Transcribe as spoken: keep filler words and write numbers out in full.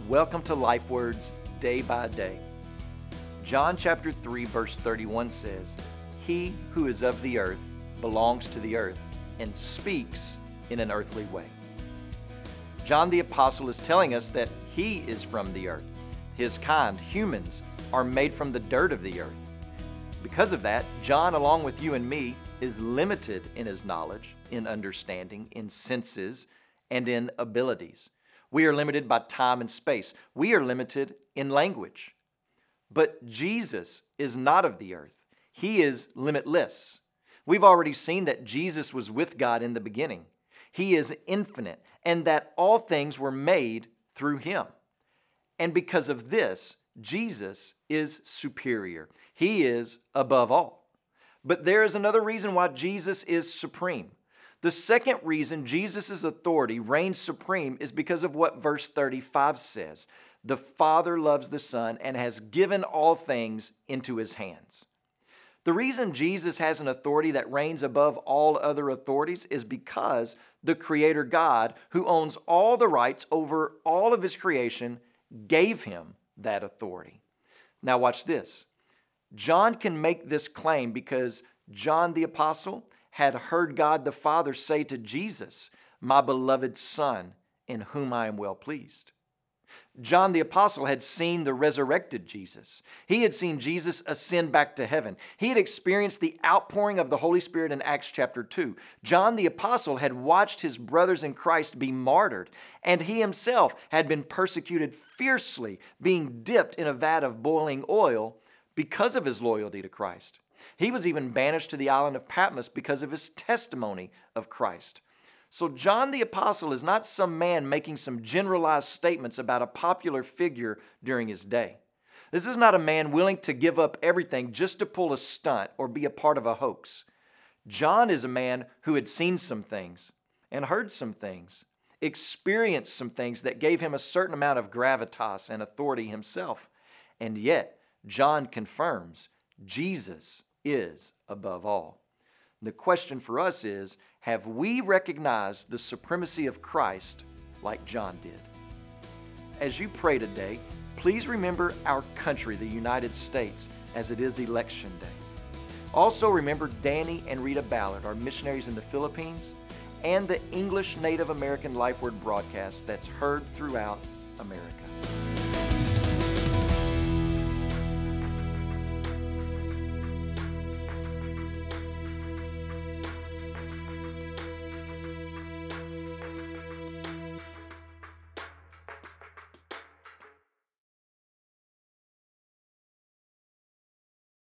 Welcome to Life Words Day by Day. John chapter three verse thirty-one says, "He who is of the earth belongs to the earth and speaks in an earthly way." John the Apostle is telling us that he is from the earth. His kind, humans, are made from the dirt of the earth. Because of that, John, along with you and me, is limited in his knowledge, in understanding, in senses, and in abilities. We are limited by time and space. We are limited in language. But Jesus is not of the earth. He is limitless. We've already seen that Jesus was with God in the beginning. He is infinite, and that all things were made through him. And because of this, Jesus is superior. He is above all. But there is another reason why Jesus is supreme. The second reason Jesus' authority reigns supreme is because of what verse thirty-five says. The Father loves the Son and has given all things into his hands. The reason Jesus has an authority that reigns above all other authorities is because the Creator God, who owns all the rights over all of his creation, gave him that authority. Now watch this. John can make this claim because John the Apostle had heard God the Father say to Jesus, "My beloved Son, in whom I am well pleased." John the Apostle had seen the resurrected Jesus. He had seen Jesus ascend back to heaven. He had experienced the outpouring of the Holy Spirit in Acts chapter two. John the Apostle had watched his brothers in Christ be martyred, and he himself had been persecuted fiercely, being dipped in a vat of boiling oil because of his loyalty to Christ. He was even banished to the island of Patmos because of his testimony of Christ. So John the Apostle is not some man making some generalized statements about a popular figure during his day. This is not a man willing to give up everything just to pull a stunt or be a part of a hoax. John is a man who had seen some things and heard some things, experienced some things that gave him a certain amount of gravitas and authority himself. And yet, John confirms Jesus is above all. The question for us is, have we recognized the supremacy of Christ like John did? As you pray today, please remember our country, the United States, as it is election day. Also remember Danny and Rita Ballard, our missionaries in the Philippines, and the English Native American Life Word broadcast that's heard throughout America.